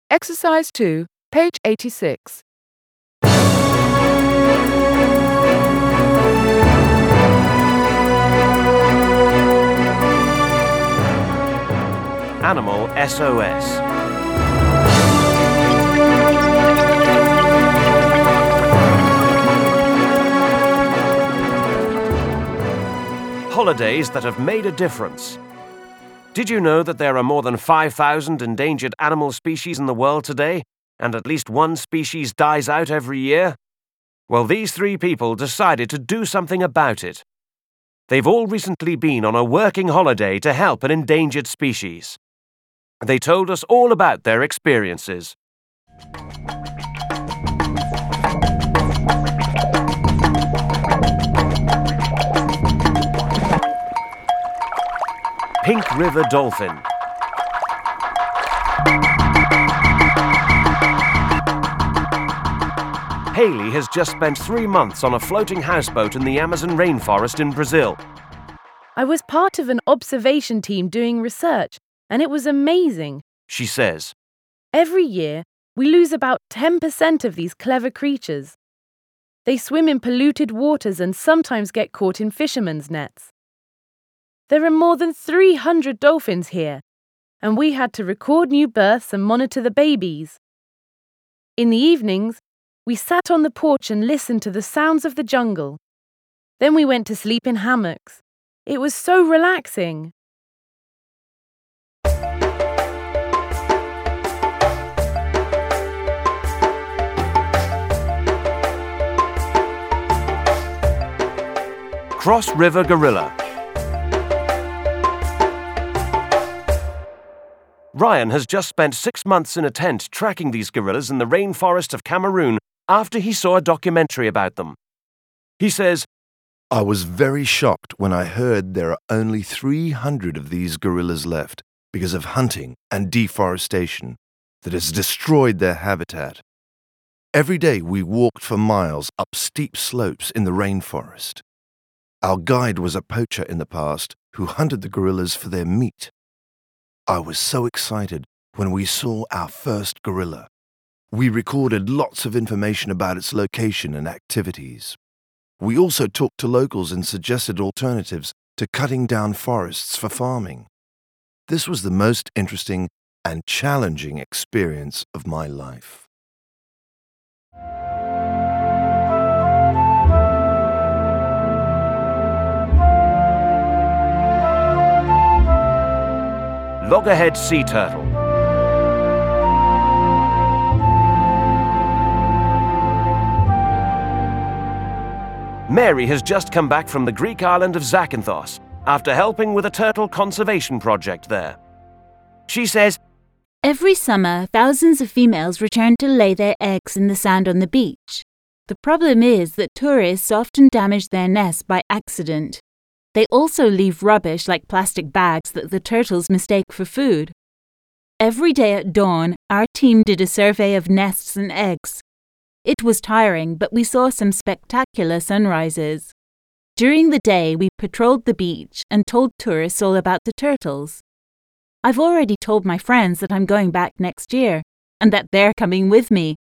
Exercise 2, page 86. Animal SOS. Holidays that have made a difference. Did you know that there are more than 5,000 endangered animal species in the world today, and at least one species dies out every year? Well, these three people decided to do something about it. They've all recently been on a working holiday to help an endangered species. They told us all about their experiences. Pink River Dolphin. Haley has just spent 3 months on a floating houseboat in the Amazon rainforest in Brazil. I was part of an observation team doing research, and it was amazing, She says. Every year, we lose about 10% of these clever creatures. They swim in polluted waters and sometimes get caught in fishermen's nets. There are more than 300 dolphins here, and we had to record new births and monitor the babies. In the evenings, we sat on the porch and listened to the sounds of the jungle. Then we went to sleep in hammocks. It was so relaxing. Cross River Gorilla. Ryan has just spent 6 months in a tent tracking these gorillas in the rainforest of Cameroon after he saw a documentary about them. He says, I was very shocked when I heard there are only 300 of these gorillas left because of hunting and deforestation that has destroyed their habitat. Every day we walked for miles up steep slopes in the rainforest. Our guide was a poacher in the past who hunted the gorillas for their meat. I was so excited when we saw our first gorilla. We recorded lots of information about its location and activities. We also talked to locals and suggested alternatives to cutting down forests for farming. This was the most interesting and challenging experience of my life. Loggerhead Sea Turtle. Mary has just come back from the Greek island of Zakynthos after helping with a turtle conservation project there. She says, Every summer, thousands of females return to lay their eggs in the sand on the beach. The problem is that tourists often damage their nests by accident. They also leave rubbish like plastic bags that the turtles mistake for food. Every day at dawn, our team did a survey of nests and eggs. It was tiring, but we saw some spectacular sunrises. During the day, we patrolled the beach and told tourists all about the turtles. I've already told my friends that I'm going back next year, and that they're coming with me,